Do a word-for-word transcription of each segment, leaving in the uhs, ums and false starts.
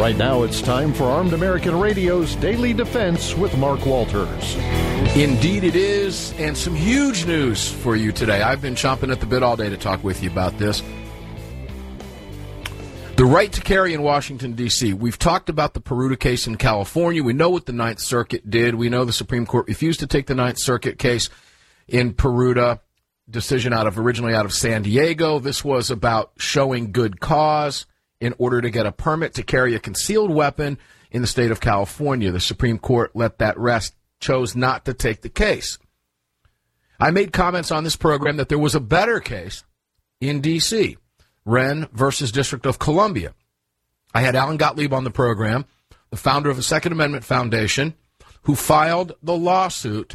Right now, it's time for Armed American Radio's Daily Defense with Mark Walters. Indeed it is, and some huge news for you today. I've been chomping at the bit all day to talk with you about this. The right to carry in Washington, D C We've talked about the Peruta case in California. We know what the Ninth Circuit did. We know the Supreme Court refused to take the Ninth Circuit case in Peruta, decision out of originally out of San Diego. This was about showing good cause in order to get a permit to carry a concealed weapon in the state of California. The Supreme Court let that rest, chose not to take the case. I made comments on this program that there was a better case in D C, Wren versus District of Columbia. I had Alan Gottlieb on the program, the founder of the Second Amendment Foundation, who filed the lawsuit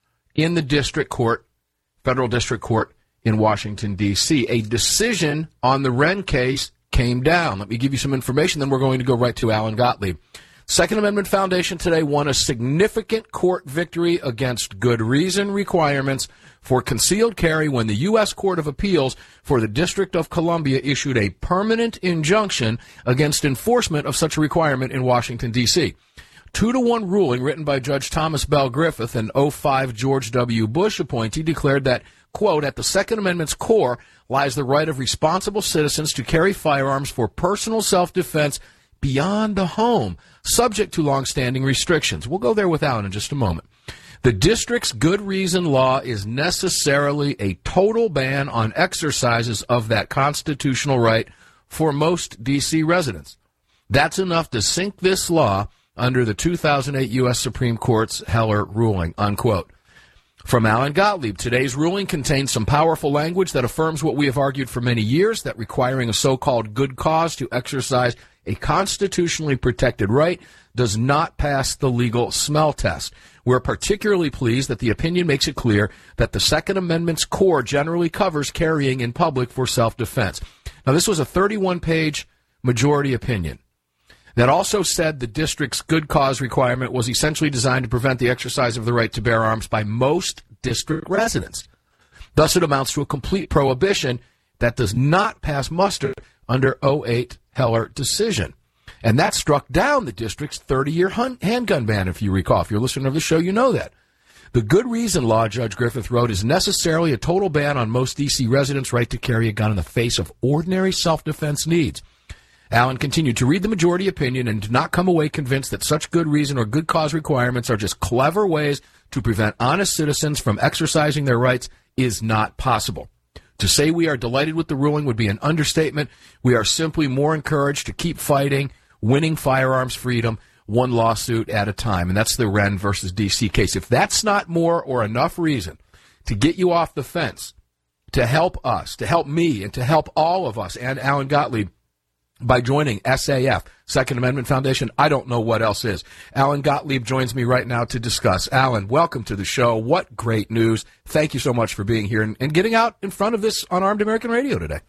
in the district court, federal district court in Washington, D C A decision on the Wren case came down. Let me give you some information, then we're going to go right to Alan Gottlieb. Second Amendment Foundation today won a significant court victory against good reason requirements for concealed carry when the U S Court of Appeals for the District of Columbia issued a permanent injunction against enforcement of such a requirement in Washington, D C Two to one ruling written by Judge Thomas Bell Griffith, an oh five George W. Bush appointee, declared that, quote, at the Second Amendment's core lies the right of responsible citizens to carry firearms for personal self-defense beyond the home, subject to longstanding restrictions. We'll go there with Alan in just a moment. The district's good reason law is necessarily a total ban on exercises of that constitutional right for most D C residents. That's enough to sink this law under the two thousand eight U S Supreme Court's Heller ruling, unquote. From Alan Gottlieb, today's ruling contains some powerful language that affirms what we have argued for many years, that requiring a so-called good cause to exercise a constitutionally protected right does not pass the legal smell test. We're particularly pleased that the opinion makes it clear that the Second Amendment's core generally covers carrying in public for self-defense. Now, this was a thirty-one page majority opinion that also said the district's good cause requirement was essentially designed to prevent the exercise of the right to bear arms by most district residents. Thus, it amounts to a complete prohibition that does not pass muster under oh eight Heller decision. And that struck down the district's thirty-year handgun ban, if you recall. If you're listening to the show, you know that. The good reason law, Judge Griffith wrote, is necessarily a total ban on most D C residents' right to carry a gun in the face of ordinary self-defense needs. Allen continued to read the majority opinion and did not come away convinced that such good reason or good cause requirements are just clever ways to prevent honest citizens from exercising their rights is not possible. To say we are delighted with the ruling would be an understatement. We are simply more encouraged to keep fighting, winning firearms freedom, one lawsuit at a time. And that's the Wren versus D C case. If that's not more or enough reason to get you off the fence, to help us, to help me, and to help all of us and Alan Gottlieb by joining S A F, Second Amendment Foundation, I don't know what else is. Alan Gottlieb joins me right now to discuss. Alan, welcome to the show. What great news. Thank you so much for being here and, and getting out in front of this on Armed American Radio today.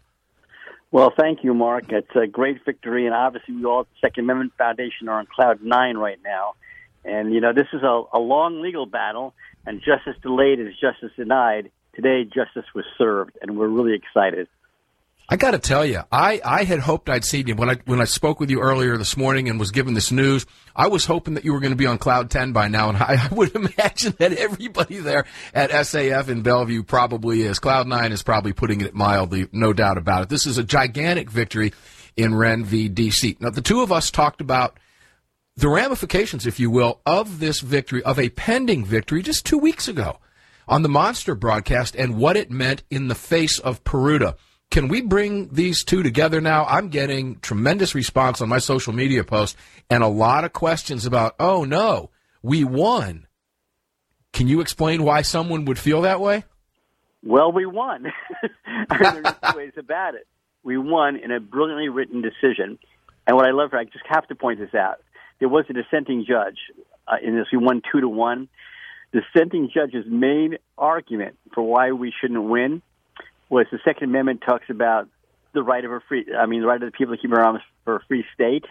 Well, thank you, Mark. It's a great victory, and obviously we all at the Second Amendment Foundation are on cloud nine right now. And, you know, this is a, a long legal battle, and justice delayed is justice denied. Today, justice was served, and we're really excited. I got to tell you, I, I had hoped I'd seen you. When I when I spoke with you earlier this morning and was given this news, I was hoping that you were going to be on cloud ten by now, and I, I would imagine that everybody there at S A F in Bellevue probably is. cloud nine is probably putting it mildly, no doubt about it. This is a gigantic victory in Wren v. D C. Now, the two of us talked about the ramifications, if you will, of this victory, of a pending victory just two weeks ago on the Monster broadcast and what it meant in the face of Peruta. Can we bring these two together now? I'm getting tremendous response on my social media post and a lot of questions about, oh, no, we won. Can you explain why someone would feel that way? Well, we won. There's two ways about it. We won in a brilliantly written decision. And what I love, I just have to point this out. There was a dissenting judge uh, in this. We won two to one. The dissenting judge's main argument for why we shouldn't win was the Second Amendment talks about the right of a free, I mean, the right of the people to keep their arms for a free state,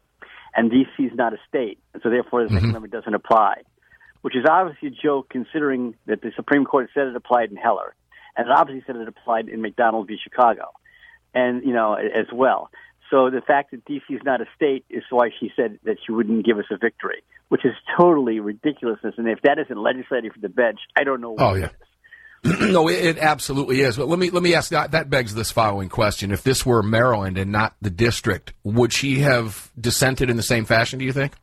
and D C is not a state, and so therefore the Second mm-hmm. Amendment doesn't apply, which is obviously a joke considering that the Supreme Court said it applied in Heller, and it obviously said it applied in McDonald v. Chicago, and, you know, as well. So the fact that D C is not a state is why she said that she wouldn't give us a victory, which is totally ridiculousness. And if that isn't legislating for the bench, I don't know what oh, it yeah. is. No, it, it absolutely is. But let me let me ask that. That begs this following question: if this were Maryland and not the district, would she have dissented in the same fashion? Do you think?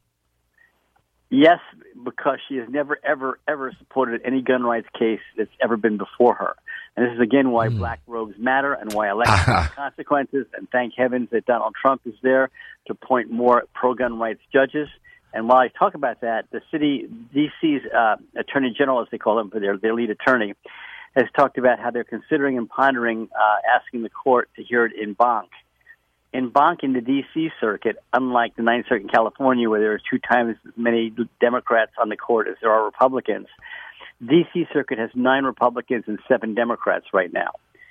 Yes, because she has never, ever, ever supported any gun rights case that's ever been before her. And this is again why mm. black rogues matter and why elections have consequences. And thank heavens that Donald Trump is there to appoint more pro-gun rights judges. And while I talk about that, the city, D C's uh, attorney general, as they call him, their their lead attorney, has talked about how they're considering and pondering uh, asking the court to hear it en banc. En banc in the D C circuit, unlike the Ninth Circuit in California, where there are two times as many Democrats on the court as there are Republicans, D C circuit has nine Republicans and seven Democrats right now.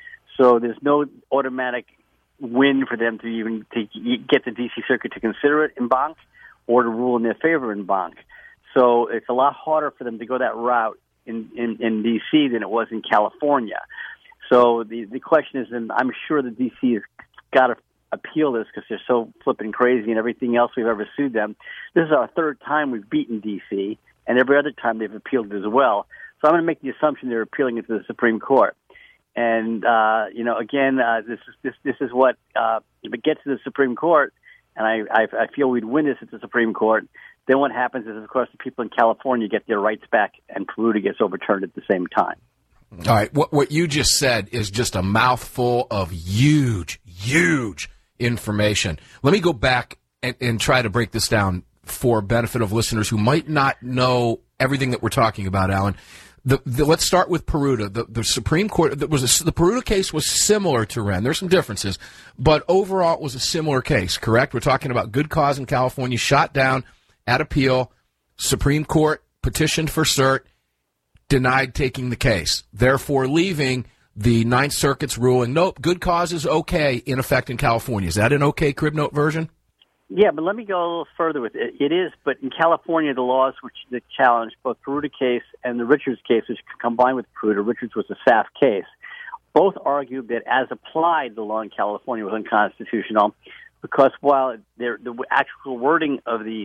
So there's no automatic win for them to even to get the D C circuit to consider it en banc or to rule in their favor en banc. So it's a lot harder for them to go that route in, in, in D C than it was in California. So the, the question is, and I'm sure the D C has got to appeal this because they're so flipping crazy and everything else we've ever sued them. This is our third time we've beaten D C, and every other time they've appealed it as well. So I'm going to make the assumption they're appealing it to the Supreme Court. And, uh, you know, again, uh, this is this this is what, uh, if it gets to the Supreme Court, and I, I, I feel we'd win this at the Supreme Court, then what happens is, of course, the people in California get their rights back and Peruta gets overturned at the same time. All right. What, what you just said is just a mouthful of huge, huge information. Let me go back and, and try to break this down for benefit of listeners who might not know everything that we're talking about, Alan. The, the, let's start with Peruta. The, the Supreme Court, the, was a, the Peruta case was similar to Wren. There's some differences, but overall it was a similar case, correct? We're talking about good cause in California, shot down at appeal. Supreme Court petitioned for cert, denied taking the case, therefore leaving the Ninth Circuit's ruling, nope, good cause is okay, in effect in California. Is that an okay crib note version? Yeah, but let me go a little further with it. It is, but in California, the laws which that challenge both Peruta case and the Richards case, which combined with Peruta, Richards was a S A F case, both argued that as applied, the law in California was unconstitutional because while there, the actual wording of the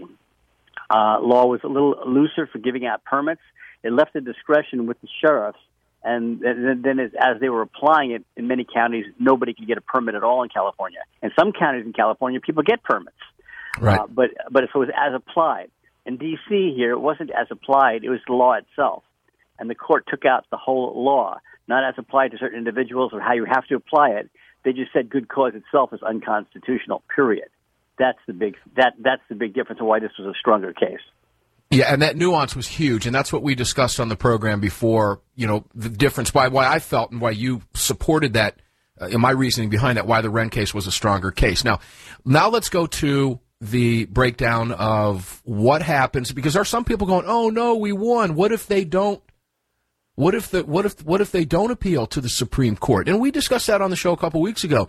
uh, law was a little looser for giving out permits, it left the discretion with the sheriffs. And then as, as they were applying it in many counties, nobody could get a permit at all in California. In some counties in California, people get permits. Right. Uh, but but so it was as applied. In D C here, it wasn't as applied. It was the law itself. And the court took out the whole law, not as applied to certain individuals or how you have to apply it. They just said good cause itself is unconstitutional, period. That's the big that that's the big difference of why this was a stronger case. Yeah, and that nuance was huge, and that's what we discussed on the program before, you know, the difference, why why I felt and why you supported that, uh, in my reasoning behind that, why the Wren case was a stronger case. Now, now let's go to the breakdown of what happens, because there are some people going, oh, no, we won. What if they don't? What if the what if what if they don't appeal to the Supreme Court? And we discussed that on the show a couple weeks ago.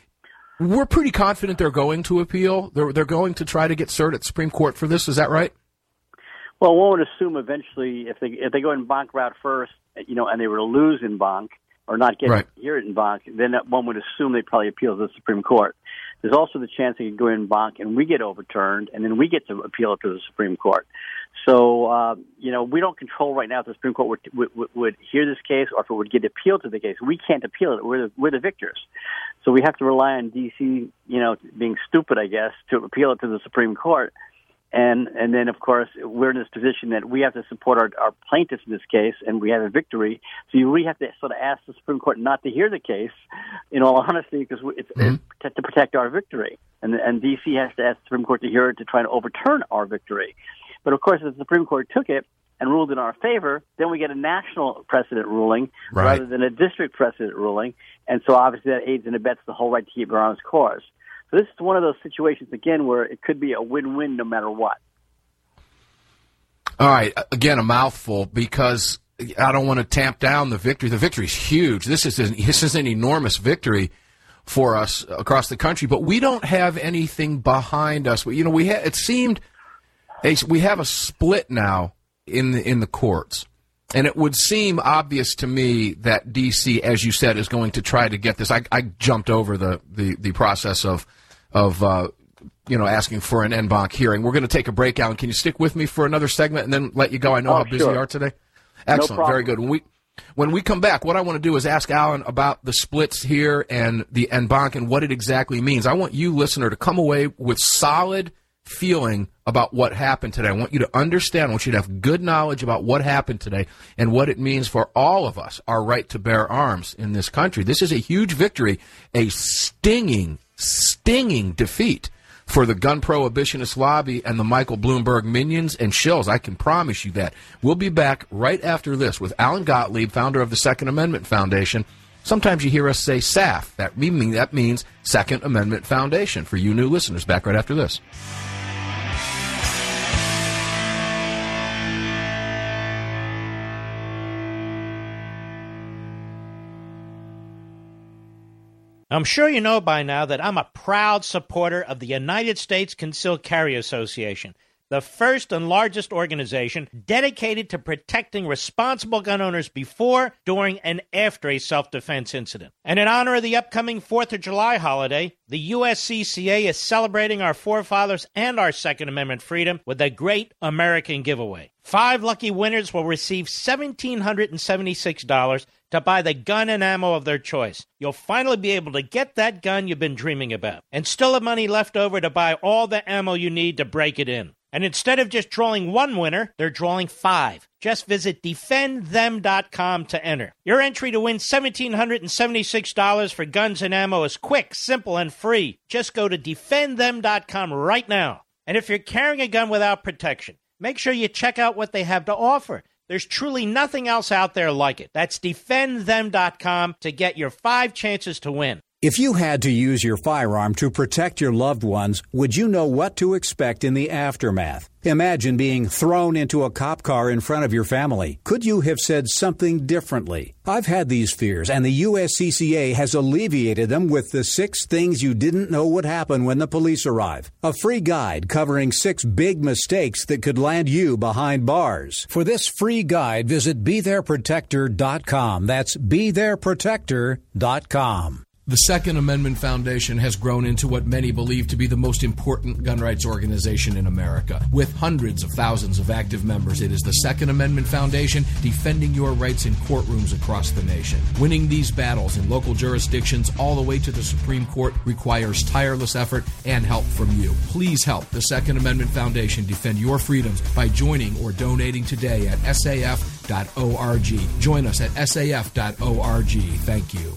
We're pretty confident they're going to appeal. They're they're going to try to get cert at the Supreme Court for this. Is that right? Well, one would assume eventually if they if they go en banc route first, you know, and they were to lose en banc or not get right. here en banc, then one would assume they probably appeal to the Supreme Court. There's also the chance they could go en banc and we get overturned, and then we get to appeal it to the Supreme Court. So, uh, you know, we don't control right now if the Supreme Court would, would, would hear this case or if it would get appealed to the case. We can't appeal it. We're the, we're the victors. So we have to rely on D C, you know, being stupid, I guess, to appeal it to the Supreme Court. And and then, of course, we're in this position that we have to support our, our plaintiffs in this case, and we have a victory. So you really have to sort of ask the Supreme Court not to hear the case, in all honesty, because it's, mm-hmm. it's to protect our victory. And, and D C has to ask the Supreme Court to hear it to try to overturn our victory. But, of course, if the Supreme Court took it and ruled in our favor, then we get a national precedent ruling right. rather than a district precedent ruling. And so, obviously, that aids and abets the whole right to keep our arms cause. So this is one of those situations, again, where it could be a win-win no matter what. All right. Again, a mouthful, because I don't want to tamp down the victory. The victory is huge. This is, this is an enormous victory for us across the country, but we don't have anything behind us. You know, we ha- it seemed we have a split now in the, in the courts. And it would seem obvious to me that D C, as you said, is going to try to get this. I, I jumped over the, the, the process of of uh, you know, asking for an en banc hearing. We're going to take a break, Alan. Can you stick with me for another segment and then let you go? I know oh, how busy sure. you are today. Excellent. No Very good. When we when we come back, what I want to do is ask Alan about the splits here and the en banc and what it exactly means. I want you, listener, to come away with solid feeling about what happened today. I want you to understand, I want you to have good knowledge about what happened today and what it means for all of us, our right to bear arms in this country. This is a huge victory, a stinging, stinging defeat for the gun prohibitionist lobby and the Michael Bloomberg minions and shills. I can promise you that. We'll be back right after this with Alan Gottlieb, founder of the Second Amendment Foundation. Sometimes you hear us say S A F. That, mean, that means Second Amendment Foundation for you new listeners. Back right after this. I'm sure you know by now that I'm a proud supporter of the United States Concealed Carry Association, the first and largest organization dedicated to protecting responsible gun owners before, during, and after a self-defense incident. And in honor of the upcoming fourth of July holiday, the U S C C A is celebrating our forefathers and our Second Amendment freedom with a great American giveaway. Five lucky winners will receive one thousand seven hundred seventy-six dollars to buy the gun and ammo of their choice. You'll finally be able to get that gun you've been dreaming about, and still have money left over to buy all the ammo you need to break it in. And instead of just drawing one winner, they're drawing five. Just visit defend them dot com to enter. Your entry to win one thousand seven hundred seventy-six dollars for guns and ammo is quick, simple, and free. Just go to defend them dot com right now. And if you're carrying a gun without protection, make sure you check out what they have to offer. There's truly nothing else out there like it. That's defend them dot com to get your five chances to win. If you had to use your firearm to protect your loved ones, would you know what to expect in the aftermath? Imagine being thrown into a cop car in front of your family. Could you have said something differently? I've had these fears, and the U S C C A has alleviated them with the six things you didn't know would happen when the police arrive. A free guide covering six big mistakes that could land you behind bars. For this free guide, visit be there protector dot com. That's be there protector dot com. The Second Amendment Foundation has grown into what many believe to be the most important gun rights organization in America. With hundreds of thousands of active members, it is the Second Amendment Foundation defending your rights in courtrooms across the nation. Winning these battles in local jurisdictions all the way to the Supreme Court requires tireless effort and help from you. Please help the Second Amendment Foundation defend your freedoms by joining or donating today at S A F dot org. Join us at S A F dot org. Thank you.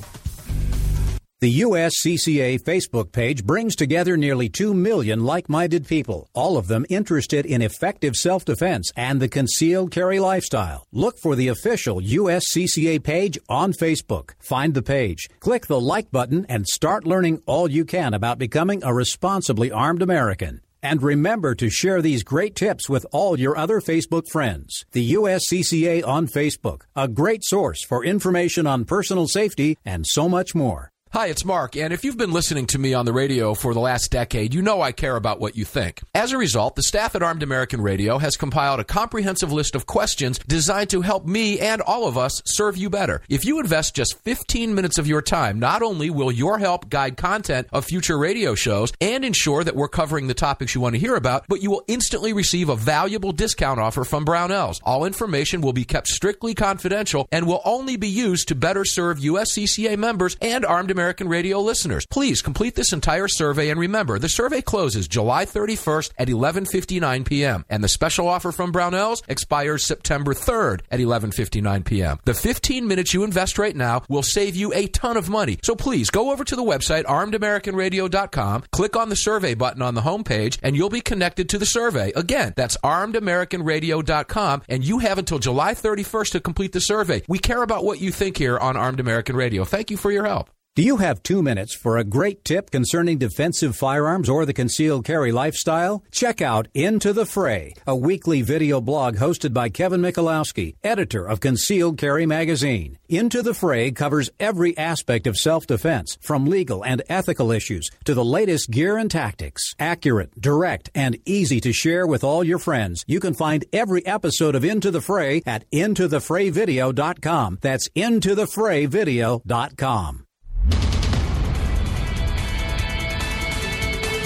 The U S C C A Facebook page brings together nearly two million like-minded people, all of them interested in effective self-defense and the concealed carry lifestyle. Look for the official U S C C A page on Facebook. Find the page, click the like button, and start learning all you can about becoming a responsibly armed American. And remember to share these great tips with all your other Facebook friends. The U S C C A on Facebook, a great source for information on personal safety and so much more. Hi, it's Mark, and if you've been listening to me on the radio for the last decade, you know I care about what you think. As a result, the staff at Armed American Radio has compiled a comprehensive list of questions designed to help me and all of us serve you better. If you invest just fifteen minutes of your time, not only will your help guide content of future radio shows and ensure that we're covering the topics you want to hear about, but you will instantly receive a valuable discount offer from Brownells. All information will be kept strictly confidential and will only be used to better serve U S C C A members and Armed American Radio listeners. Please complete this entire survey, and remember, the survey closes July thirty-first at eleven fifty-nine p.m. and the special offer from Brownells expires September third at eleven fifty-nine p.m. The fifteen minutes you invest right now will save you a ton of money. So please go over to the website armed american radio dot com, click on the survey button on the homepage, and you'll be connected to the survey. Again, that's armed american radio dot com, and you have until July thirty-first to complete the survey. We care about what you think here on Armed American Radio. Thank you for your help. Do you have two minutes for a great tip concerning defensive firearms or the concealed carry lifestyle? Check out Into the Fray, a weekly video blog hosted by Kevin Michalowski, editor of Concealed Carry Magazine. Into the Fray covers every aspect of self-defense, from legal and ethical issues to the latest gear and tactics. Accurate, direct, and easy to share with all your friends. You can find every episode of Into the Fray at into the fray video dot com. That's into the fray video dot com.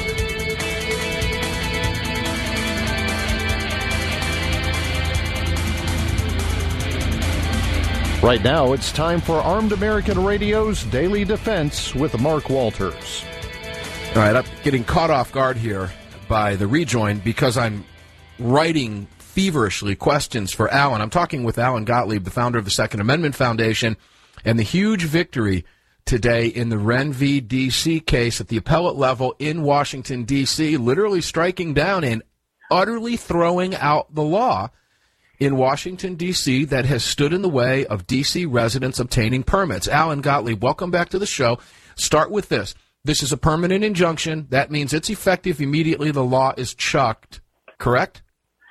Right now, it's time for Armed American Radio's Daily Defense with Mark Walters. All right, I'm getting caught off guard here by the rejoin because I'm writing feverishly questions for Alan. I'm talking with Alan Gottlieb, the founder of the Second Amendment Foundation, and the huge victory today in the Wren v. D C case at the appellate level in Washington, D C, literally striking down and utterly throwing out the law in Washington, D C that has stood in the way of D C residents obtaining permits. Alan Gottlieb, welcome back to the show. Start with this. This is a permanent injunction. That means it's effective immediately. The law is chucked, correct?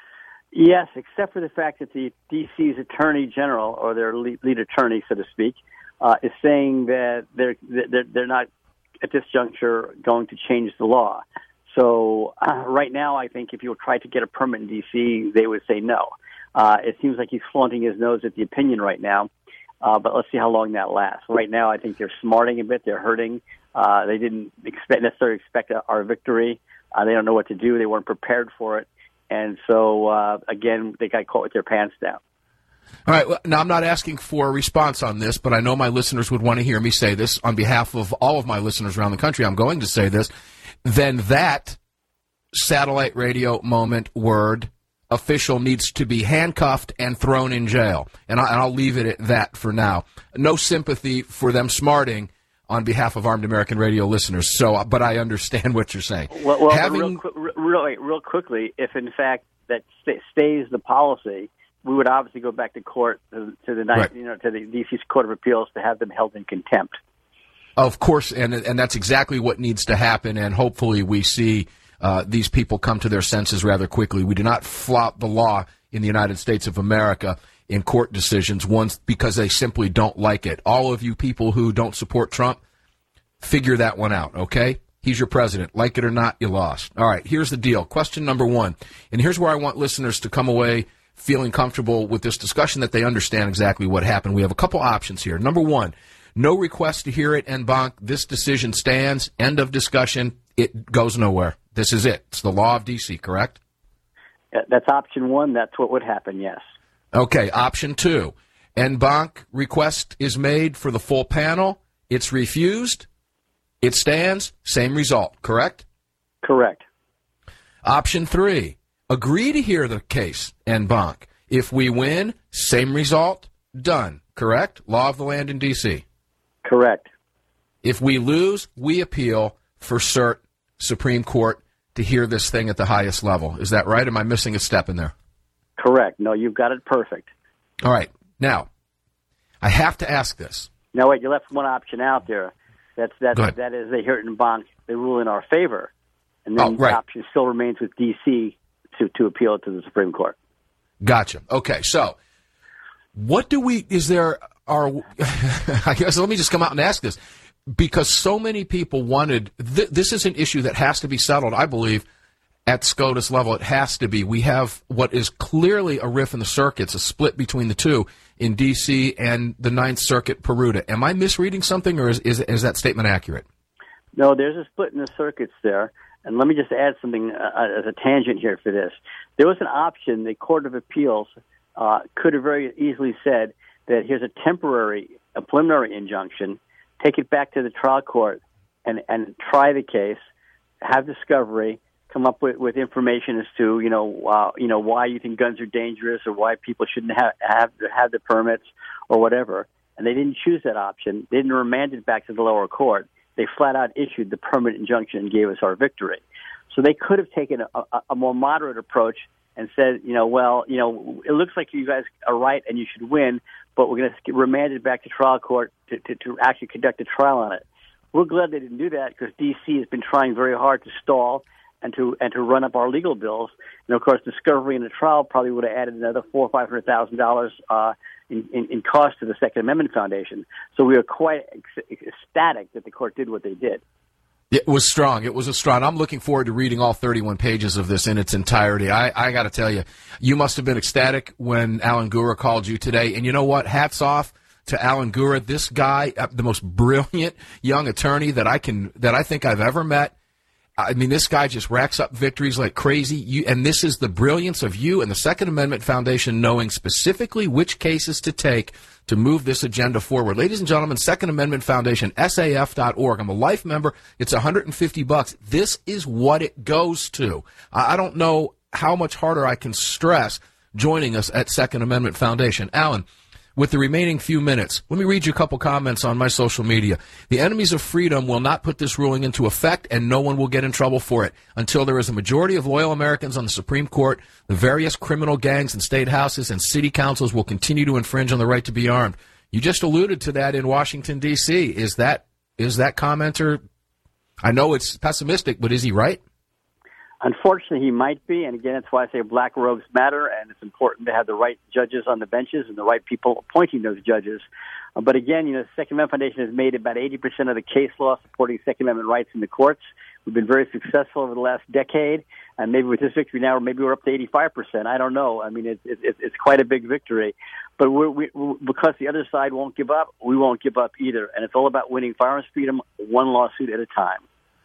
Yes, except for the fact that the D C's Attorney General, or their lead, lead attorney, so to speak, uh, is saying that they're, they're, they're not, at this juncture, going to change the law. So uh, right now, I think if you try to get a permit in D C, they would say no. Uh, it seems like he's flaunting his nose at the opinion right now, uh, but let's see how long that lasts. Right now, I think they're smarting a bit. They're hurting. Uh, they didn't expect, necessarily expect our victory. Uh, they don't know what to do. They weren't prepared for it. And so, uh, again, they got caught with their pants down. All right. Well, now, I'm not asking for a response on this, but I know my listeners would want to hear me say this. On behalf of all of my listeners around the country, I'm going to say this. Then that satellite radio moment word official needs to be handcuffed and thrown in jail. And, I, and I'll leave it at that for now. No sympathy for them smarting on behalf of Armed American Radio listeners. So, but I understand what you're saying. Well, well Having, real, quick, real, real quickly, if in fact that st- stays the policy, we would obviously go back to court to, to the right. you know to the D C's Court of Appeals to have them held in contempt. Of course, and and that's exactly what needs to happen. And hopefully, we see uh, these people come to their senses rather quickly. We do not flout the law in the United States of America in court decisions once because they simply don't like it. All of you people who don't support Trump, figure that one out, okay? He's your president. Like it or not, you lost. All right, here's the deal. Question number one, and here's where I want listeners to come away feeling comfortable with this discussion, that they understand exactly what happened. We have a couple options here. Number one, no request to hear it en banc. This decision stands. End of discussion. It goes nowhere. This is it. It's the law of D C, correct? That's option one. That's what would happen, yes. Okay, option two. En banc request is made for the full panel. It's refused. It stands. Same result, correct? Correct. Option three. Agree to hear the case en banc. If we win, same result. Done, correct? Law of the land in D C. Correct. If we lose, we appeal for cert Supreme Court to hear this thing at the highest level. Is that right? Am I missing a step in there? Correct. No, you've got it perfect. All right. Now, I have to ask this. No, wait, you left one option out there. That's that. That is, they hear it en banc, they rule in our favor, and then oh, right. the option still remains with D C to, to appeal it to the Supreme Court. Gotcha. Okay, so what do we, is there, are, I guess let me just come out and ask this, because so many people wanted, th- this is an issue that has to be settled, I believe, at SCOTUS level. It has to be. We have what is clearly a rift in the circuits, a split between the two in D C and the Ninth Circuit, Peruta. Am I misreading something, or is, is, is that statement accurate? No, there's a split in the circuits there. And let me just add something uh, as a tangent here for this. There was an option the Court of Appeals uh, could have very easily said that here's a temporary, a preliminary injunction, take it back to the trial court and, and try the case, have discovery, come up with, with information as to, you know, uh, you know, why you think guns are dangerous or why people shouldn't have, have, have the permits or whatever. And they didn't choose that option. They didn't remand it back to the lower court. They flat out issued the permanent injunction and gave us our victory. So they could have taken a, a, a more moderate approach and said, you know, well, you know, it looks like you guys are right and you should win, but we're going to remand it back to trial court to, to, to actually conduct a trial on it. We're glad they didn't do that because D C has been trying very hard to stall and to and to run up our legal bills. And of course, discovery in the trial probably would have added another four or five hundred thousand dollars uh, in, in, in cost to the Second Amendment Foundation. So we are quite ecstatic that the court did what they did. It was strong. It was a strong. I'm looking forward to reading all thirty-one pages of this in its entirety. I, I got to tell you, you must have been ecstatic when Alan Gura called you today. And you know what? Hats off to Alan Gura, this guy, the most brilliant young attorney that I can that I think I've ever met. I mean, this guy just racks up victories like crazy. You, and this is the brilliance of you and the Second Amendment Foundation knowing specifically which cases to take to move this agenda forward. Ladies and gentlemen, Second Amendment Foundation, S A F dot org. I'm a life member. It's one hundred fifty bucks. This is what it goes to. I don't know how much harder I can stress joining us at Second Amendment Foundation. Alan, with the remaining few minutes, let me read you a couple comments on my social media. The enemies of freedom will not put this ruling into effect, and no one will get in trouble for it. Until there is a majority of loyal Americans on the Supreme Court, the various criminal gangs and state houses and city councils will continue to infringe on the right to be armed. You just alluded to that in Washington, D C Is that is that commenter, I know it's pessimistic, but is he right? Unfortunately, he might be, and again, that's why I say black robes matter, and it's important to have the right judges on the benches and the right people appointing those judges. Uh, but again, you know, the Second Amendment Foundation has made about eighty percent of the case law supporting Second Amendment rights in the courts. We've been very successful over the last decade, and maybe with this victory now, maybe we're up to eighty-five percent. I don't know. I mean, it's it, it's quite a big victory. But we're, we, because the other side won't give up, we won't give up either. And it's all about winning firearms freedom one lawsuit at a time.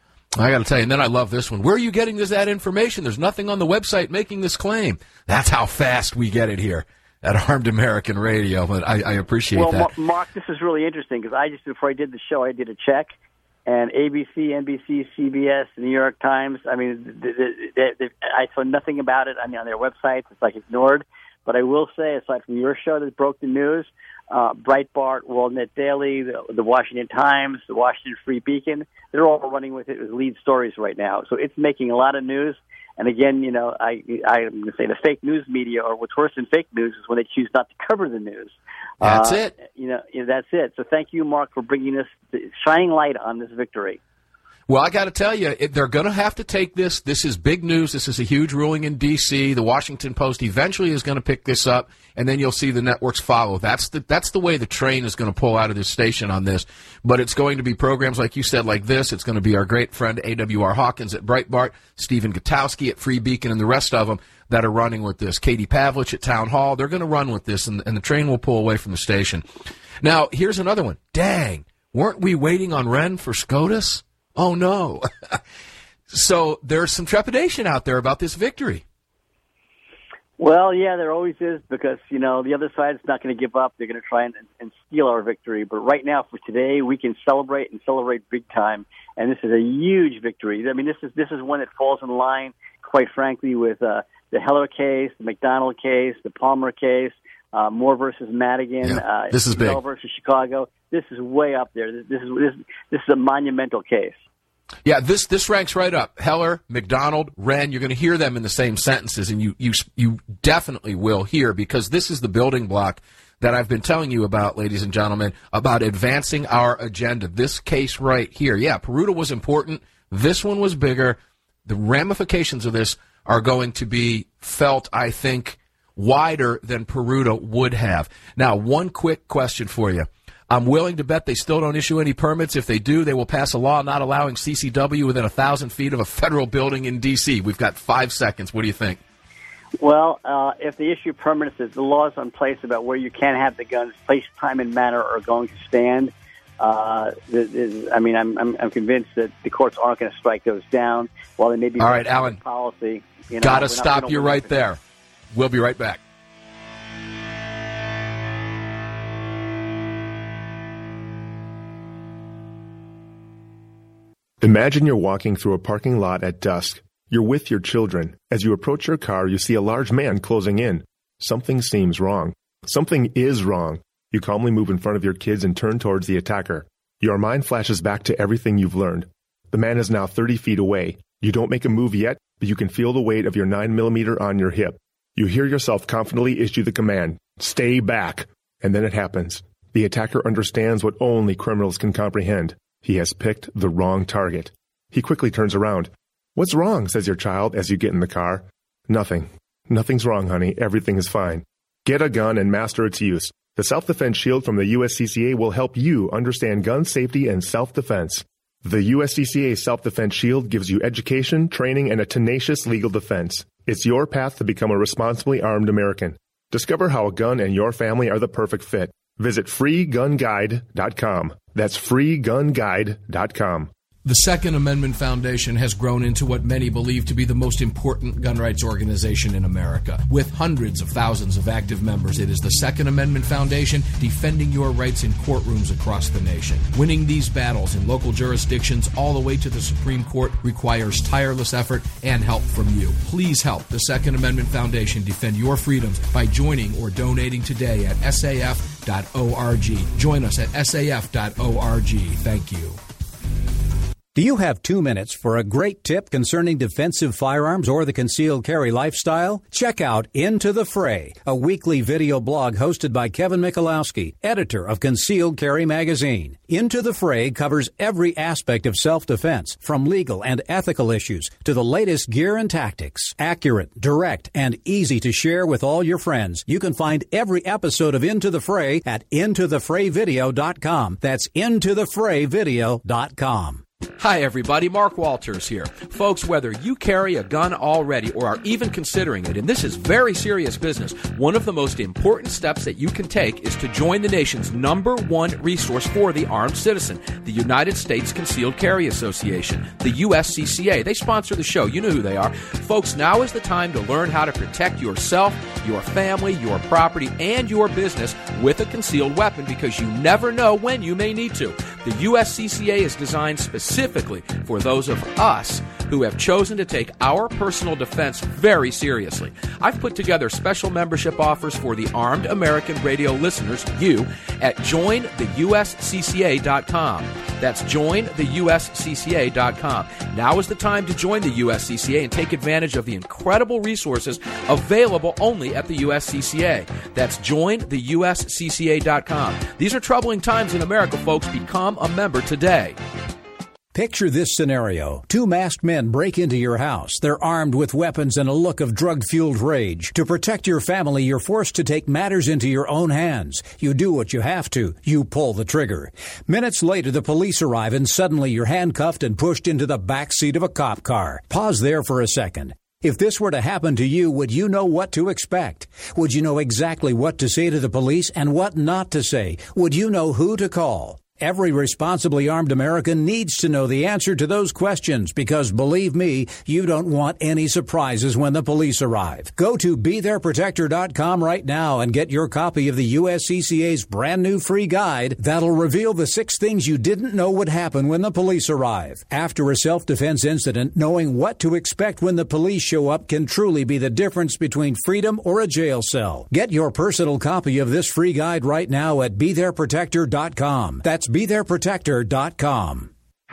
I got to tell you, and then I love this one. Where are you getting this that information? There's nothing on the website making this claim. That's how fast we get it here at Armed American Radio. But I, I appreciate well, that. Well, Mark, this is really interesting because I just, before I did the show, I did a check. And A B C, N B C, C B S, the New York Times, I mean, they, they, they, I saw nothing about it on, on their websites. It's like ignored. But I will say, aside from your show that broke the news, uh, Breitbart, World Net Daily, the, the Washington Times, the Washington Free Beacon, they're all running with it as lead stories right now. So it's making a lot of news. And again, you know, I, I'm going to say the fake news media, or what's worse than fake news, is when they choose not to cover the news. That's uh, it. You know, that's it. So thank you, Mark, for bringing us, shining light on this victory. Well, I got to tell you, it, they're going to have to take this. This is big news. This is a huge ruling in D C The Washington Post eventually is going to pick this up, and then you'll see the networks follow. That's the that's the way the train is going to pull out of this station on this. But it's going to be programs, like you said, like this. It's going to be our great friend A W R Hawkins at Breitbart, Stephen Gutowski at Free Beacon, and the rest of them that are running with this. Katie Pavlich at Town Hall. They're going to run with this, and, and the train will pull away from the station. Now, here's another one. Dang, weren't we waiting on Ren for SCOTUS? Oh, no. So there's some trepidation out there about this victory. Well, yeah, there always is, because, you know, the other side's not going to give up. They're going to try and, and steal our victory. But right now, for today, we can celebrate and celebrate big time. And this is a huge victory. I mean, this is this is one that falls in line, quite frankly, with uh, the Heller case, the McDonald case, the Palmer case, uh, Moore versus Madigan, yeah, uh, this is big. Bell versus Chicago. This is way up there. This, this is this, this is a monumental case. Yeah, this this ranks right up. Heller, McDonald, Wren, you're going to hear them in the same sentences, and you, you you definitely will hear, because this is the building block that I've been telling you about, ladies and gentlemen, about advancing our agenda. This case right here. Yeah, Peruta was important. This one was bigger. The ramifications of this are going to be felt, I think, wider than Peruta would have. Now, one quick question for you. I'm willing to bet they still don't issue any permits. If they do, they will pass a law not allowing C C W within a thousand feet of a federal building in D C We've got five seconds. What do you think? Well, uh, if they issue permits, the laws in place about where you can have the guns, place, time, and manner are going to stand. Uh, the, the, I mean, I'm, I'm, I'm convinced that the courts aren't going to strike those down. While they may be all right, Alan. Policy, you know, got to stop you right there. We'll be right back. Imagine you're walking through a parking lot at dusk. You're with your children. As you approach your car, you see a large man closing in. Something seems wrong. Something is wrong. You calmly move in front of your kids and turn towards the attacker. Your mind flashes back to everything you've learned. The man is now thirty feet away. You don't make a move yet, but you can feel the weight of your nine millimeter on your hip. You hear yourself confidently issue the command, "Stay back." And then it happens. The attacker understands what only criminals can comprehend. He has picked the wrong target. He quickly turns around. "What's wrong?" says your child as you get in the car. "Nothing. Nothing's wrong, honey. Everything is fine." Get a gun and master its use. The Self-Defense Shield from the U S C C A will help you understand gun safety and self-defense. The U S C C A Self-Defense Shield gives you education, training, and a tenacious legal defense. It's your path to become a responsibly armed American. Discover how a gun and your family are the perfect fit. Visit free gun guide dot com. That's free gun guide dot com. The Second Amendment Foundation has grown into what many believe to be the most important gun rights organization in America. With hundreds of thousands of active members, it is the Second Amendment Foundation defending your rights in courtrooms across the nation. Winning these battles in local jurisdictions all the way to the Supreme Court requires tireless effort and help from you. Please help the Second Amendment Foundation defend your freedoms by joining or donating today at S A F dot org. Join us at S A F dot org. Thank you. Do you have two minutes for a great tip concerning defensive firearms or the concealed carry lifestyle? Check out Into the Fray, a weekly video blog hosted by Kevin Michalowski, editor of Concealed Carry magazine. Into the Fray covers every aspect of self-defense, from legal and ethical issues to the latest gear and tactics. Accurate, direct, and easy to share with all your friends. You can find every episode of Into the Fray at into the fray video dot com. That's into the fray video dot com. Hi everybody, Mark Walters here. Folks, whether you carry a gun already or are even considering it, and this is very serious business, one of the most important steps that you can take is to join the nation's number one resource for the armed citizen, the United States Concealed Carry Association, the U S C C A. They sponsor the show. You know who they are. Folks, now is the time to learn how to protect yourself, your family, your property, and your business with a concealed weapon, because you never know when you may need to. The U S C C A is designed specifically for those of us who have chosen to take our personal defense very seriously. I've put together special membership offers for the Armed American Radio listeners, you, at join the U S C C A dot com. That's join the U S C C A dot com. Now is the time to join the U S C C A and take advantage of the incredible resources available only at the U S C C A. That's join the U S C C A dot com. These are troubling times in America, folks. Become a member today. Picture this scenario. Two masked men break into your house. They're armed with weapons and a look of drug-fueled rage. To protect your family, you're forced to take matters into your own hands. You do what you have to. You pull the trigger. Minutes later, the police arrive and suddenly you're handcuffed and pushed into the back seat of a cop car. Pause there for a second. If this were to happen to you, would you know what to expect? Would you know exactly what to say to the police and what not to say? Would you know who to call? Every responsibly armed American needs to know the answer to those questions, because believe me, you don't want any surprises when the police arrive. Go to be there protector dot com right now and get your copy of the U S C C A's brand new free guide that'll reveal the six things you didn't know would happen when the police arrive. After a self-defense incident, knowing what to expect when the police show up can truly be the difference between freedom or a jail cell. Get your personal copy of this free guide right now at be there protector dot com. That's be there protector dot com.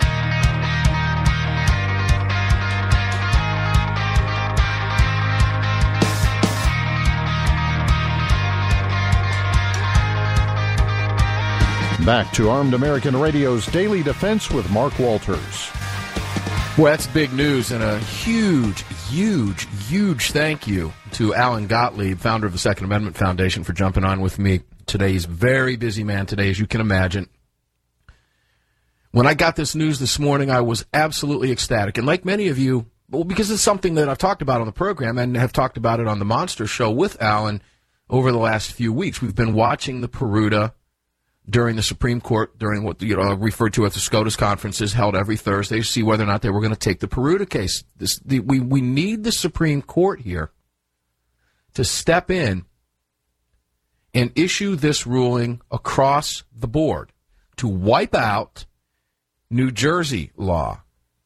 Back to Armed American Radio's Daily Defense with Mark Walters. Well, that's big news, and a huge, huge, huge thank you to Alan Gottlieb, founder of the Second Amendment Foundation, for jumping on with me today. He's a very busy man today, as you can imagine. When I got this news this morning, I was absolutely ecstatic. And like many of you, well, because it's something that I've talked about on the program and have talked about it on the Monster Show with Alan over the last few weeks. We've been watching the Peruta during the Supreme Court, during what you know referred to as the SCOTUS conferences held every Thursday, to see whether or not they were going to take the Peruta case. This, the, we, we need the Supreme Court here to step in and issue this ruling across the board to wipe out New Jersey law.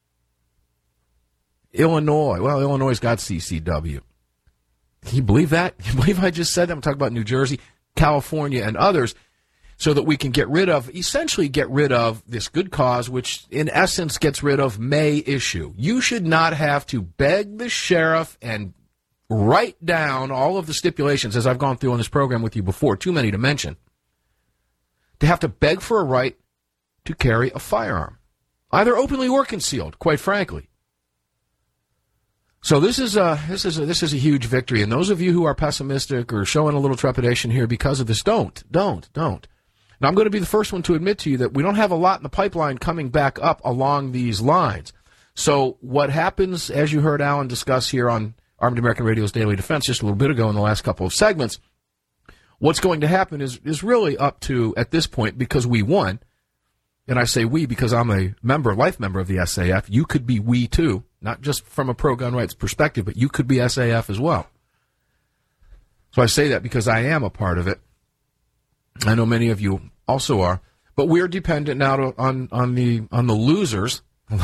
Illinois. Well, Illinois's got C C W. Can you believe that? Can you believe I just said that? I'm talking about New Jersey, California, and others, so that we can get rid of, essentially get rid of this good cause, which in essence gets rid of May issue. You should not have to beg the sheriff and write down all of the stipulations, as I've gone through on this program with you before, too many to mention, to have to beg for a right to carry a firearm, either openly or concealed, quite frankly. So this is a this is a, this is a huge victory, and those of you who are pessimistic or showing a little trepidation here because of this, don't, don't, don't. Now, I'm going to be the first one to admit to you that we don't have a lot in the pipeline coming back up along these lines. So what happens, as you heard Alan discuss here on Armed American Radio's Daily Defense just a little bit ago in the last couple of segments, what's going to happen is is really up to, at this point, because we won, and I say we because I'm a member, life member of the S A F. You could be we too, not just from a pro-gun rights perspective, but you could be S A F as well. So I say that because I am a part of it. I know many of you also are, but we're dependent now to, on on the on the losers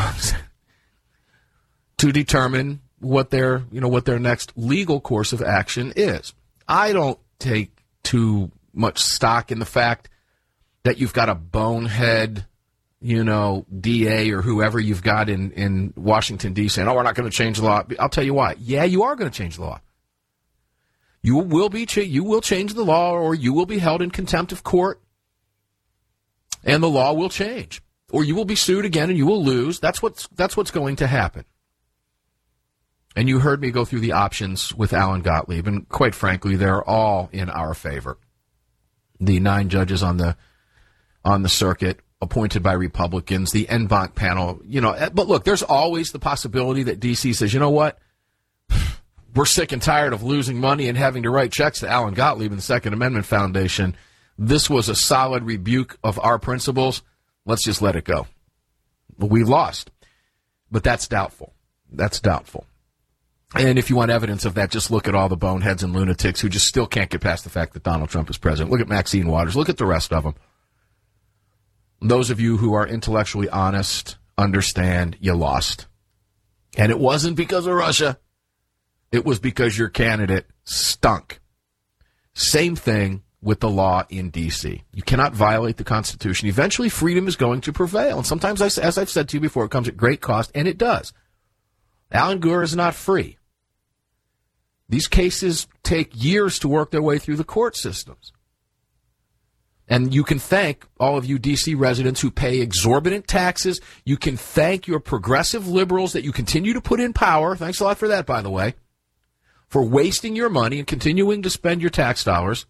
to determine what their you know what their next legal course of action is. I don't take too much stock in the fact that you've got a bonehead, you know, D A or whoever you've got in, in Washington, D C saying, oh, we're not going to change the law. I'll tell you why. Yeah, you are going to change the law. You will be ch- you will change the law, or you will be held in contempt of court, and the law will change. Or you will be sued again and you will lose. That's what's that's what's going to happen. And you heard me go through the options with Alan Gottlieb, and quite frankly, they're all in our favor. The nine judges on the on the circuit, appointed by Republicans, the en banc panel, you know, but look, there's always the possibility that D C says, you know what, we're sick and tired of losing money and having to write checks to Alan Gottlieb and the Second Amendment Foundation. This was a solid rebuke of our principles. Let's just let it go. We lost, but that's doubtful. That's doubtful. And if you want evidence of that, just look at all the boneheads and lunatics who just still can't get past the fact that Donald Trump is president. Look at Maxine Waters. Look at the rest of them. Those of you who are intellectually honest understand you lost. And it wasn't because of Russia. It was because your candidate stunk. Same thing with the law in D C. You cannot violate the Constitution. Eventually, freedom is going to prevail. And sometimes, as I've said to you before, it comes at great cost, and it does. Alan Gore is not free. These cases take years to work their way through the court systems. And you can thank all of you D C residents who pay exorbitant taxes. You can thank your progressive liberals that you continue to put in power. Thanks a lot for that, by the way. For wasting your money and continuing to spend your tax dollars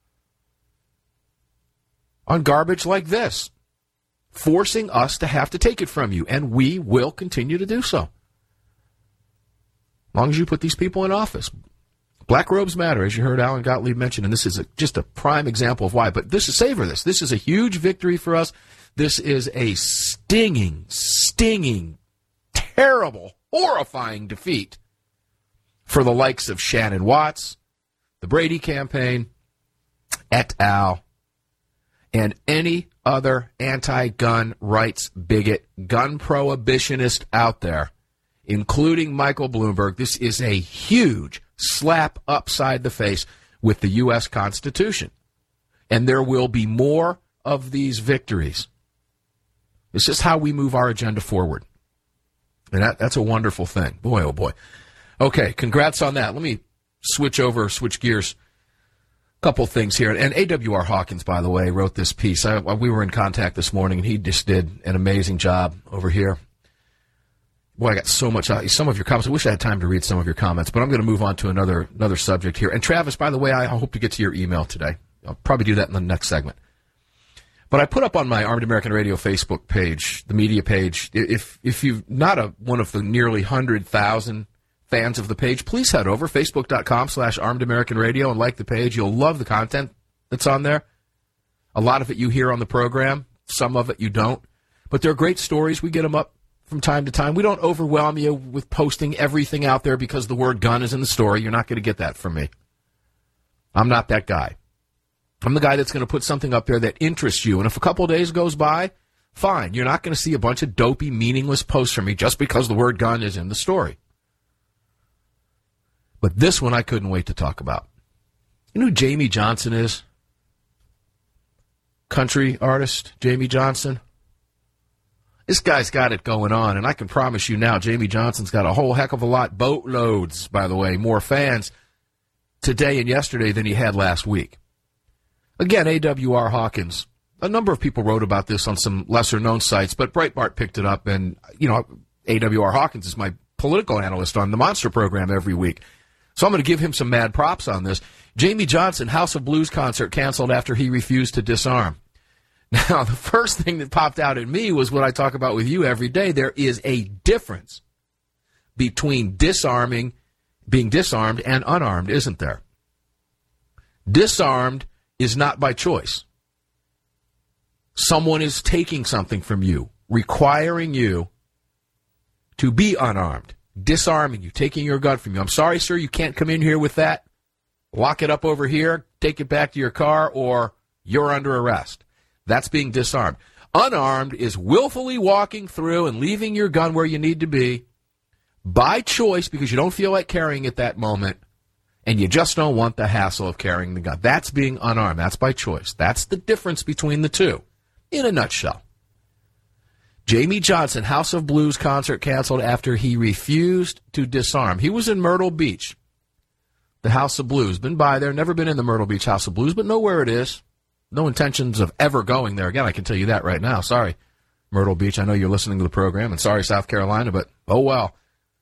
on garbage like this, forcing us to have to take it from you. And we will continue to do so, as long as you put these people in office. Black robes matter, as you heard Alan Gottlieb mention, and this is a, just a prime example of why. But this is, savor this. This is a huge victory for us. This is a stinging, stinging, terrible, horrifying defeat for the likes of Shannon Watts, the Brady campaign, et al., and any other anti-gun rights bigot, gun prohibitionist out there, including Michael Bloomberg. This is a huge slap upside the face with the U S Constitution. And there will be more of these victories. It's just how we move our agenda forward. And that, that's a wonderful thing. Boy, oh boy. Okay, congrats on that. Let me switch over, switch gears. A couple things here. And A W R Hawkins, by the way, wrote this piece. I, we were in contact this morning, and he just did an amazing job over here. Boy, I got so much. Some of your comments. I wish I had time to read some of your comments, but I'm going to move on to another another subject here. And Travis, by the way, I hope to get to your email today. I'll probably do that in the next segment. But I put up on my Armed American Radio Facebook page, the media page, if if you're not a, one of the nearly one hundred thousand fans of the page, please head over, facebook.com slash Armed American Radio, and like the page. You'll love the content that's on there. A lot of it you hear on the program. Some of it you don't. But they're great stories. We get them up from time to time. We don't overwhelm you with posting everything out there because the word gun is in the story. You're not going to get that from me. I'm not that guy. I'm the guy that's going to put something up there that interests you. And if a couple of days goes by, fine. You're not going to see a bunch of dopey, meaningless posts from me just because the word gun is in the story. But this one I couldn't wait to talk about. You know who Jamie Johnson is? Country artist Jamie Johnson. This guy's got it going on, and I can promise you now, Jamie Johnson's got a whole heck of a lot, boatloads, by the way, more fans today and yesterday than he had last week. Again, A W R Hawkins. A number of people wrote about this on some lesser-known sites, but Breitbart picked it up, and, you know, A W R Hawkins is my political analyst on the Monster program every week. So I'm going to give him some mad props on this. Jamie Johnson, House of Blues concert canceled after he refused to disarm. Now, the first thing that popped out at me was what I talk about with you every day. There is a difference between disarming, being disarmed, and unarmed, isn't there? Disarmed is not by choice. someone is taking something from you, requiring you to be unarmed, disarming you, taking your gun from you. I'm sorry, sir, you can't come in here with that. Lock it up over here, take it back to your car, or you're under arrest. That's being disarmed. Unarmed is willfully walking through and leaving your gun where you need to be by choice because you don't feel like carrying it that moment, and you just don't want the hassle of carrying the gun. That's being unarmed. That's by choice. That's the difference between the two, in a nutshell. Jamie Johnson, House of Blues concert canceled after he refused to disarm. He was in Myrtle Beach, the House of Blues. Been by there, never been in the Myrtle Beach House of Blues, but know where it is. No intentions of ever going there again. I can tell you that right now. Sorry, Myrtle Beach. I know you're listening to the program, and sorry, South Carolina, but oh well.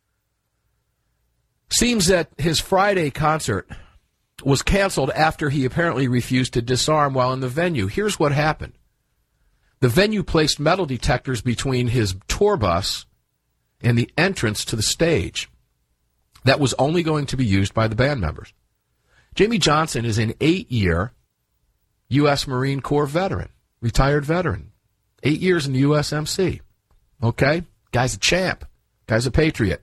Seems that his Friday concert was canceled after he apparently refused to disarm while in the venue. Here's what happened. The venue placed metal detectors between his tour bus and the entrance to the stage. That was only going to be used by the band members. Jamie Johnson is an eight-year U S Marine Corps veteran, retired veteran. Eight years in the U S M C. Okay? Guy's a champ. Guy's a patriot.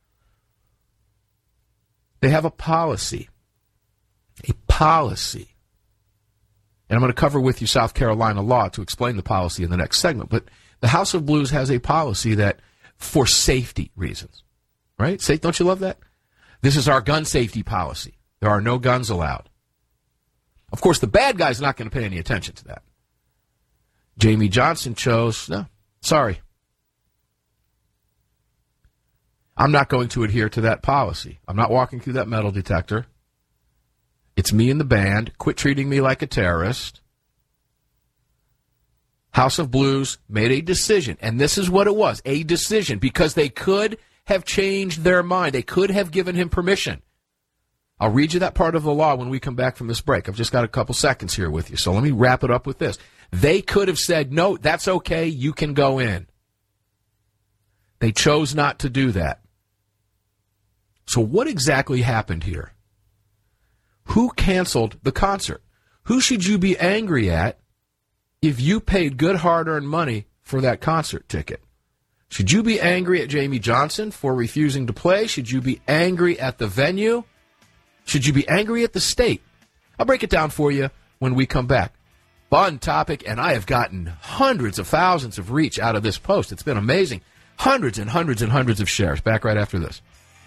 They have a policy. A policy. And I'm going to cover with you South Carolina law to explain the policy in the next segment. But the House of Blues has a policy that, for safety reasons, right? Say, don't you love that? This is our gun safety policy. There are no guns allowed. Of course, the bad guy's not going to pay any attention to that. Jamie Johnson chose, no, sorry. I'm not going to adhere to that policy. I'm not walking through that metal detector. It's me and the band. Quit treating me like a terrorist. House of Blues made a decision, and this is what it was, a decision, because they could have changed their mind. They could have given him permission. I'll read you that part of the law when we come back from this break. I've just got a couple seconds here with you, so let me wrap it up with this. They could have said, no, that's okay, you can go in. They chose not to do that. So what exactly happened here? Who canceled the concert? Who should you be angry at if you paid good hard-earned money for that concert ticket? Should you be angry at Jamie Johnson for refusing to play? Should you be angry at the venue? Should you be angry at the state? I'll break it down for you when we come back. Fun topic, and I have gotten hundreds of thousands of reach out of this post. It's been amazing. Hundreds and hundreds and hundreds of shares. Back right after this.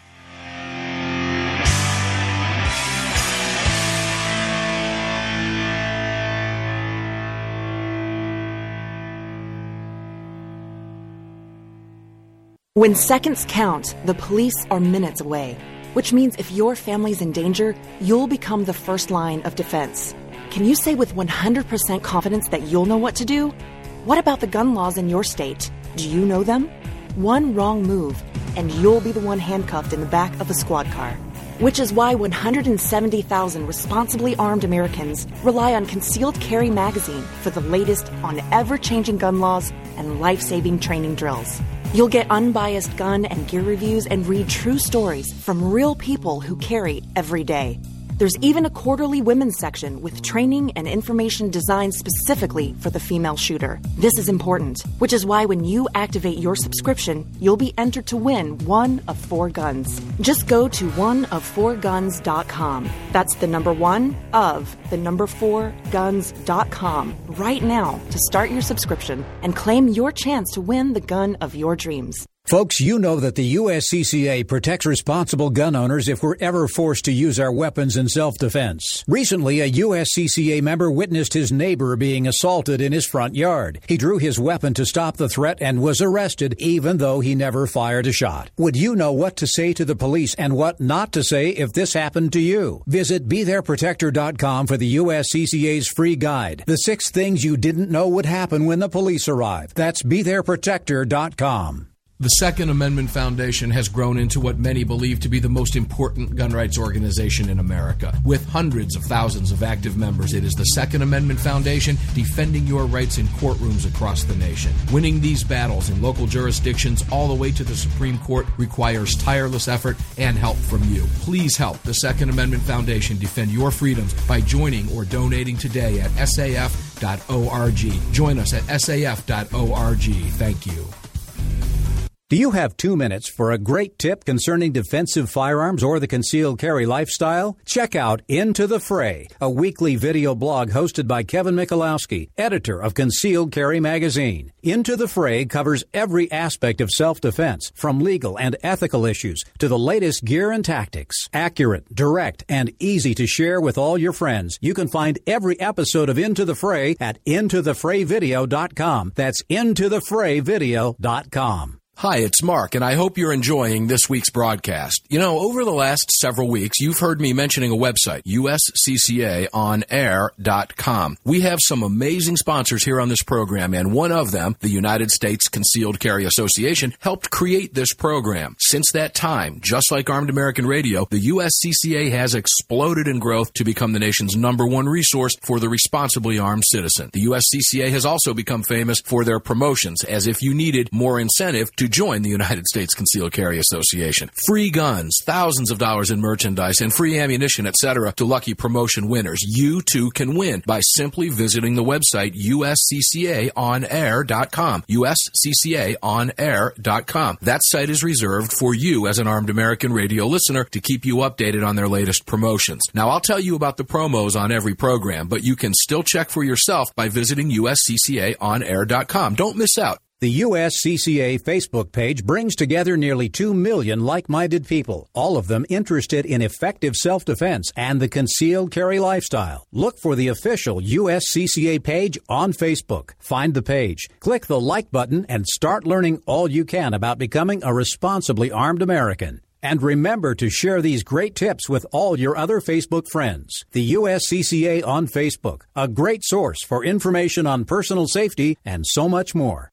When seconds count, the police are minutes away, which means if your family's in danger, you'll become the first line of defense. Can you say with one hundred percent confidence that you'll know what to do? What about the gun laws in your state? Do you know them? One wrong move, and you'll be the one handcuffed in the back of a squad car. Which is why one hundred seventy thousand responsibly armed Americans rely on Concealed Carry Magazine for the latest on ever-changing gun laws and life-saving training drills. You'll get unbiased gun and gear reviews and read true stories from real people who carry every day. There's even a quarterly women's section with training and information designed specifically for the female shooter. This is important, which is why when you activate your subscription, you'll be entered to win one of four guns. Just go to one of four guns dot com. That's the number one of the number four guns dot com right now to start your subscription and claim your chance to win the gun of your dreams. Folks, you know that the U S C C A protects responsible gun owners if we're ever forced to use our weapons in self-defense. Recently, a U S C C A member witnessed his neighbor being assaulted in his front yard. He drew his weapon to stop the threat and was arrested, even though he never fired a shot. Would you know what to say to the police and what not to say if this happened to you? Visit be there protector dot com for the U S C C A's free guide, The Six Things You Didn't Know Would Happen When the Police Arrive. That's be there protector dot com. The Second Amendment Foundation has grown into what many believe to be the most important gun rights organization in America. With hundreds of thousands of active members, it is the Second Amendment Foundation defending your rights in courtrooms across the nation. Winning these battles in local jurisdictions all the way to the Supreme Court requires tireless effort and help from you. Please help the Second Amendment Foundation defend your freedoms by joining or donating today at S A F dot org. Join us at S A F dot org. Thank you. Do you have two minutes for a great tip concerning defensive firearms or the concealed carry lifestyle? Check out Into the Fray, a weekly video blog hosted by Kevin Michalowski, editor of Concealed Carry Magazine. Into the Fray covers every aspect of self-defense, from legal and ethical issues to the latest gear and tactics. Accurate, direct, and easy to share with all your friends. You can find every episode of Into the Fray at into the fray video dot com. That's into the fray video dot com. Hi, it's Mark, and I hope you're enjoying this week's broadcast. You know, over the last several weeks, you've heard me mentioning a website, U S C C A on air dot com. We have some amazing sponsors here on this program, and one of them, the United States Concealed Carry Association, helped create this program. Since that time, just like Armed American Radio, the U S C C A has exploded in growth to become the nation's number one resource for the responsibly armed citizen. The U S C C A has also become famous for their promotions, as if you needed more incentive to join the United States Concealed Carry Association. Free guns, thousands of dollars in merchandise, and free ammunition, et cetera to lucky promotion winners. You too can win by simply visiting the website U S C C A on air dot com. U S C C A on air dot com. That site is reserved for you as an Armed American Radio listener to keep you updated on their latest promotions. Now, I'll tell you about the promos on every program, but you can still check for yourself by visiting U S C C A on air dot com. Don't miss out. The U S C C A Facebook page brings together nearly two million like-minded people, all of them interested in effective self-defense and the concealed carry lifestyle. Look for the official U S C C A page on Facebook. Find the page, click the like button, and start learning all you can about becoming a responsibly armed American. And remember to share these great tips with all your other Facebook friends. The U S C C A on Facebook, a great source for information on personal safety and so much more.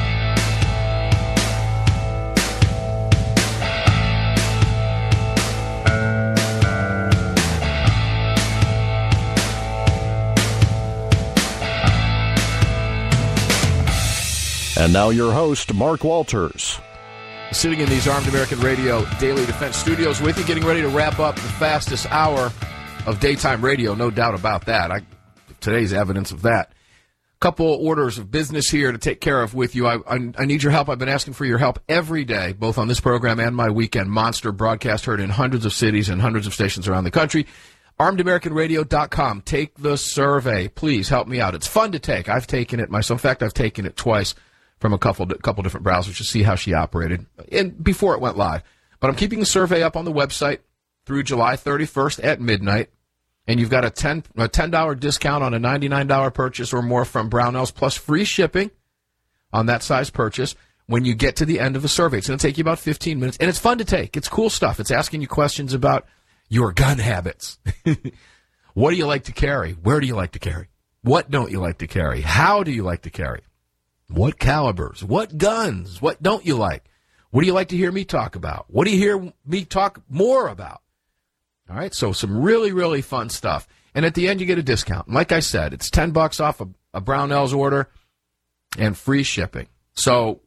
And now your host, Mark Walters. Sitting in these Armed American Radio Daily Defense studios with you, getting ready to wrap up the fastest hour of daytime radio, no doubt about that. I, today's evidence of that. A couple orders of business here to take care of with you. I, I, I need your help. I've been asking for your help every day, both on this program and my weekend monster broadcast heard in hundreds of cities and hundreds of stations around the country. armed american radio dot com. Take the survey. Please help me out. It's fun to take. I've taken it myself. In fact, I've taken it twice from a couple couple different browsers to see how she operated and before it went live. But I'm keeping the survey up on the website through July thirty-first at midnight. And you've got a ten a ten dollars discount on a ninety-nine dollars purchase or more from Brownells, plus free shipping on that size purchase when you get to the end of the survey. It's going to take you about fifteen minutes, and it's fun to take. It's cool stuff. It's asking you questions about your gun habits. What do you like to carry? Where do you like to carry? What don't you like to carry? How do you like to carry? What calibers? What guns? What don't you like? What do you like to hear me talk about? What do you hear me talk more about? All right, so some really, really fun stuff. And at the end, you get a discount. Like I said, it's ten bucks off a, a Brownells order and free shipping. So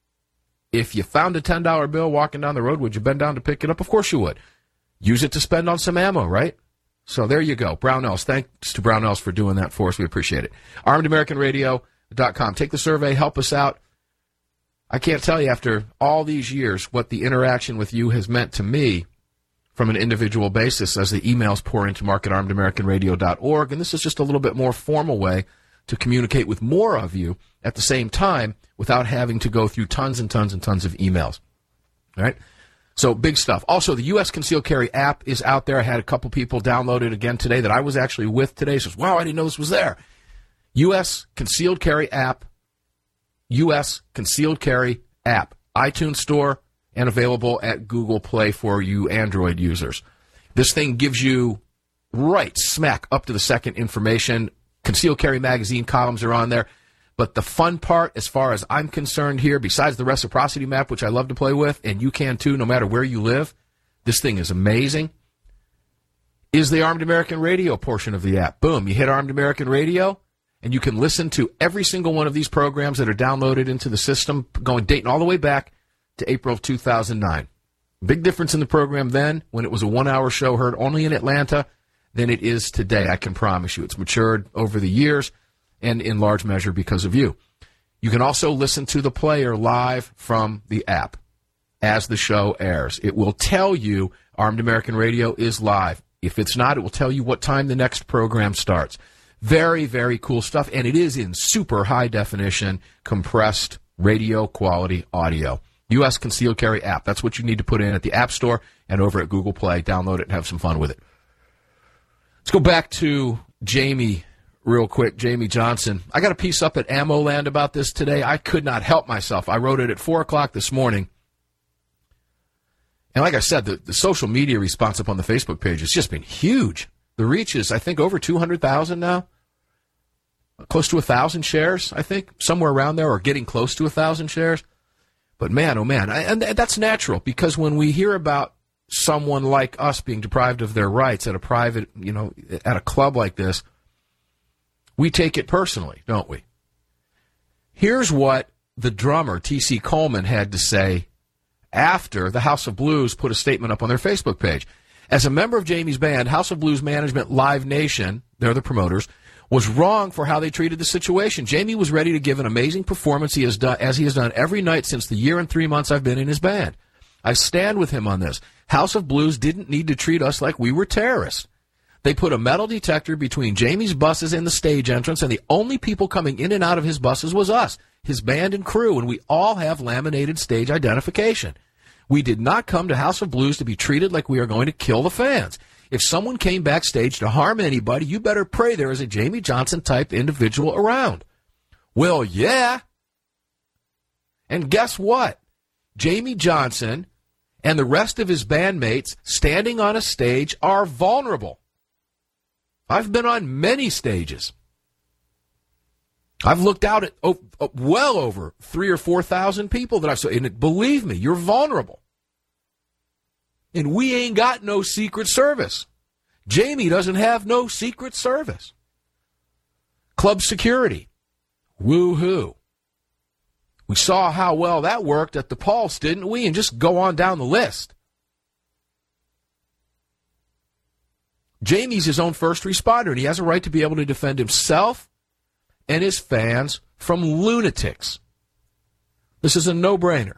if you found a ten dollar bill walking down the road, would you bend down to pick it up? Of course you would. Use it to spend on some ammo, right? So there you go. Brownells. Thanks to Brownells for doing that for us. We appreciate it. armed american radio dot com. Take the survey. Help us out. I can't tell you after all these years what the interaction with you has meant to me from an individual basis as the emails pour into mark at armed american radio dot org. And this is just a little bit more formal way to communicate with more of you at the same time without having to go through tons and tons and tons of emails. All right? So big stuff. Also, the U S Concealed Carry app is out there. I had a couple people download it again today that I was actually with today. Says, wow, I didn't know this was there. U S Concealed Carry app, U S Concealed Carry app, iTunes Store, and available at Google Play for you Android users. This thing gives you right smack up to the second information. Concealed Carry magazine columns are on there. But the fun part, as far as I'm concerned here, besides the reciprocity map, which I love to play with, and you can too, no matter where you live, this thing is amazing, is the Armed American Radio portion of the app. Boom, you hit Armed American Radio, and you can listen to every single one of these programs that are downloaded into the system, going dating all the way back to April of two thousand nine. Big difference in the program then, when it was a one-hour show heard only in Atlanta, than it is today. I can promise you. It's matured over the years. and in large measure because of you. You can also listen to the player live from the app as the show airs. It will tell you Armed American Radio is live. If it's not, it will tell you what time the next program starts. Very, very cool stuff, and it is in super high definition, compressed radio quality audio. U S Concealed Carry app. That's what you need to put in at the App Store and over at Google Play. Download it and have some fun with it. Let's go back to Jamie real quick, Jamie Johnson. I got a piece up at Ammo Land about this today. I could not help myself. I wrote it at four o'clock this morning. And like I said, the, the social media response up on the Facebook page has just been huge. The reach is, I think, over two hundred thousand now. Close to one thousand shares, I think, somewhere around there, or getting close to one thousand shares. But man, oh man, I, and that's natural, because when we hear about someone like us being deprived of their rights at a private, you know, at a club like this, we take it personally, don't we? Here's what the drummer, T C Coleman, had to say after the House of Blues put a statement up on their Facebook page. As a member of Jamie's band, House of Blues management Live Nation, they're the promoters, was wrong for how they treated the situation. Jamie was ready to give an amazing performance he has done, as he has done every night since the year and three months I've been in his band. I stand with him on this. House of Blues didn't need to treat us like we were terrorists. They put a metal detector between Jamie's buses and the stage entrance, and the only people coming in and out of his buses was us, his band and crew, and we all have laminated stage identification. We did not come to House of Blues to be treated like we are going to kill the fans. If someone came backstage to harm anybody, you better pray there is a Jamie Johnson-type individual around. Well, yeah. And guess what? Jamie Johnson and the rest of his bandmates standing on a stage are vulnerable. I've been on many stages. I've looked out at oh, well over three or four thousand people that I've seen, and believe me, you're vulnerable. And we ain't got no Secret Service. Jamie doesn't have no Secret Service. Club security. Woo-hoo. We saw how well that worked at the Pulse, didn't we? And just go on down the list. Jamie's his own first responder, and he has a right to be able to defend himself and his fans from lunatics. This is a no-brainer.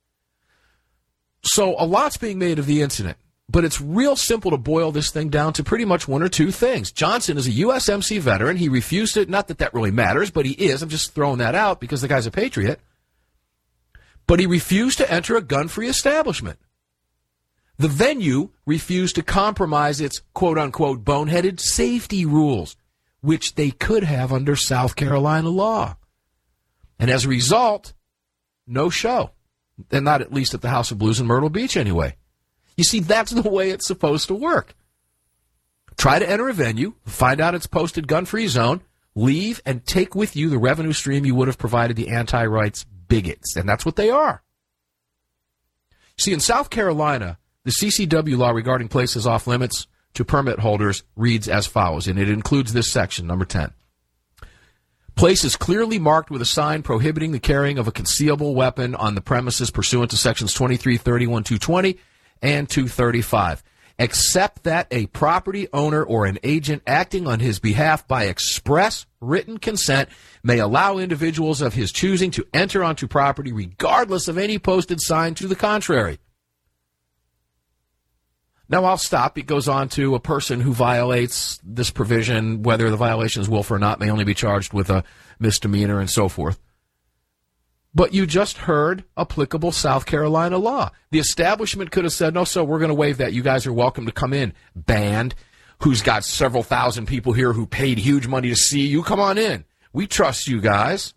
So a lot's being made of the incident, but it's real simple to boil this thing down to pretty much one or two things. Johnson is a U S M C veteran. He refused it. Not that that really matters, but he is. I'm just throwing that out because the guy's a patriot. But he refused to enter a gun-free establishment. The venue refused to compromise its quote-unquote boneheaded safety rules, which they could have under South Carolina law. And as a result, no show. And not at least at the House of Blues in Myrtle Beach anyway. You see, that's the way it's supposed to work. Try to enter a venue, find out it's posted gun-free zone, leave, and take with you the revenue stream you would have provided the anti-rights bigots. And that's what they are. See, in South Carolina, the C C W law regarding places off limits to permit holders reads as follows, and it includes this section, number ten. Places clearly marked with a sign prohibiting the carrying of a concealable weapon on the premises pursuant to sections twenty-three, thirty-one, two twenty, and two thirty-five, except that a property owner or an agent acting on his behalf by express written consent may allow individuals of his choosing to enter onto property regardless of any posted sign to the contrary. Now, I'll stop. It goes on to a person who violates this provision, whether the violation is willful or not, may only be charged with a misdemeanor and so forth. But you just heard applicable South Carolina law. The establishment could have said, no, so we're going to waive that. You guys are welcome to come in. Band, who's got several thousand people here who paid huge money to see you, come on in. We trust you guys.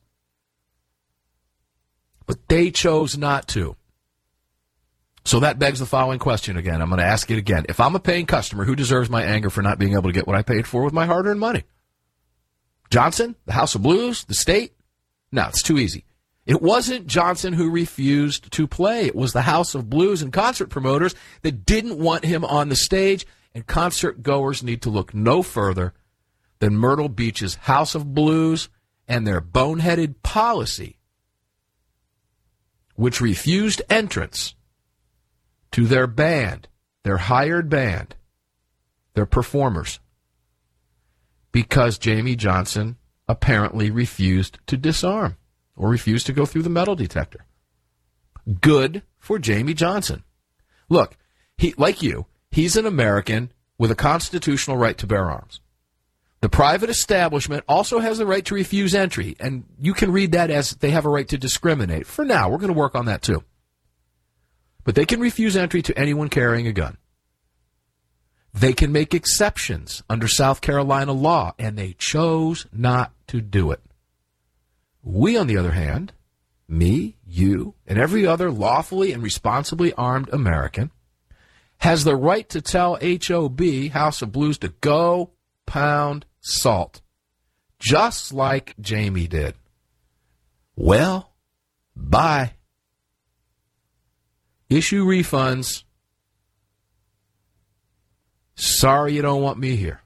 But they chose not to. So that begs the following question again. I'm going to ask it again. If I'm a paying customer, who deserves my anger for not being able to get what I paid for with my hard-earned money? Johnson? The House of Blues? The state? No, it's too easy. It wasn't Johnson who refused to play. It was the House of Blues and concert promoters that didn't want him on the stage, and concert goers need to look no further than Myrtle Beach's House of Blues and their boneheaded policy, which refused entrance to their band, their hired band, their performers, because Jamie Johnson apparently refused to disarm or refused to go through the metal detector. Good for Jamie Johnson. Look, he, like you, he's an American with a constitutional right to bear arms. The private establishment also has the right to refuse entry, and you can read that as they have a right to discriminate. For now, we're going to work on that too. But they can refuse entry to anyone carrying a gun. They can make exceptions under South Carolina law, and they chose not to do it. We, on the other hand, me, you, and every other lawfully and responsibly armed American, has the right to tell H O B, House of Blues, to go pound salt, just like Jamie did. Well, bye. Issue refunds. Sorry you don't want me here.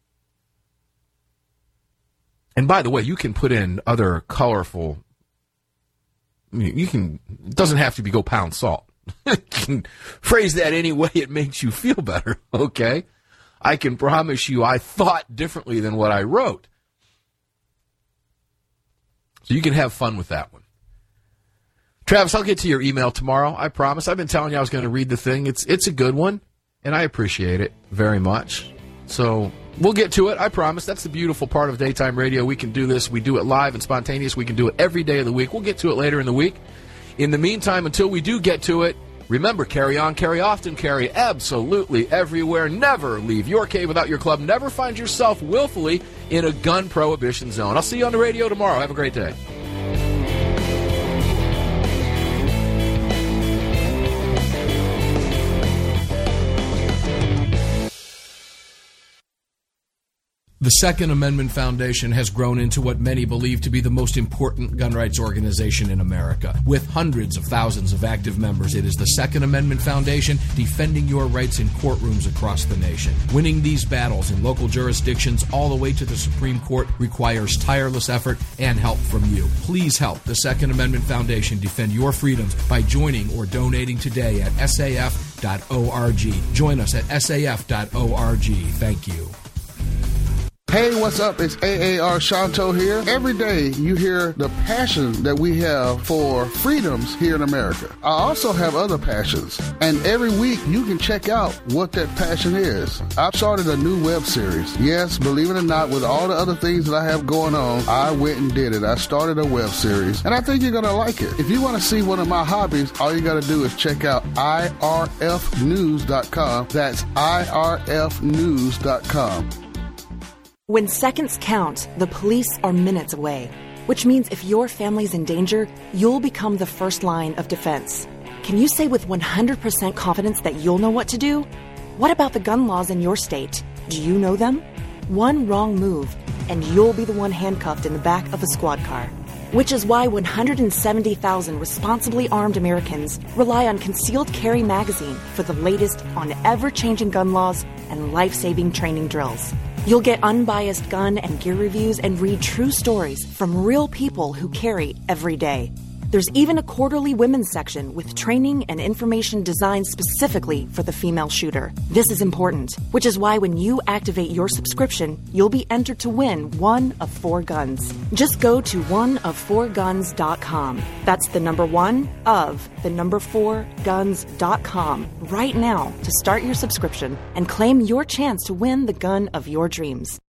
And by the way, you can put in other colorful, you can, it doesn't have to be go pound salt. You can phrase that any way it makes you feel better, okay? I can promise you I thought differently than what I wrote. So you can have fun with that one. Travis, I'll get to your email tomorrow, I promise. I've been telling you I was going to read the thing. It's it's a good one, and I appreciate it very much. So we'll get to it, I promise. That's the beautiful part of daytime radio. We can do this. We do it live and spontaneous. We can do it every day of the week. We'll get to it later in the week. In the meantime, until we do get to it, remember, carry on, carry often, carry absolutely everywhere. Never leave your cave without your club. Never find yourself willfully in a gun prohibition zone. I'll see you on the radio tomorrow. Have a great day. The Second Amendment Foundation has grown into what many believe to be the most important gun rights organization in America. With hundreds of thousands of active members, it is the Second Amendment Foundation defending your rights in courtrooms across the nation. Winning these battles in local jurisdictions all the way to the Supreme Court requires tireless effort and help from you. Please help the Second Amendment Foundation defend your freedoms by joining or donating today at S A F dot org. Join us at S A F dot org. Thank you. Hey, what's up? It's A A R Shanto here. Every day you hear the passion that we have for freedoms here in America. I also have other passions, and every week you can check out what that passion is. I've started a new web series. Yes, believe it or not, with all the other things that I have going on, I went and did it. I started a web series, and I think you're going to like it. If you want to see one of my hobbies, all you got to do is check out I R F news dot com. That's I R F news dot com. When seconds count, the police are minutes away, which means if your family's in danger, you'll become the first line of defense. Can you say with one hundred percent confidence that you'll know what to do? What about the gun laws in your state? Do you know them? One wrong move, and you'll be the one handcuffed in the back of a squad car. Which is why one hundred seventy thousand responsibly armed Americans rely on Concealed Carry Magazine for the latest on ever-changing gun laws and life-saving training drills. You'll get unbiased gun and gear reviews and read true stories from real people who carry every day. There's even a quarterly women's section with training and information designed specifically for the female shooter. This is important, which is why when you activate your subscription, you'll be entered to win one of four guns. Just go to one of four guns dot com. That's the number one of the number four guns dot com right now to start your subscription and claim your chance to win the gun of your dreams.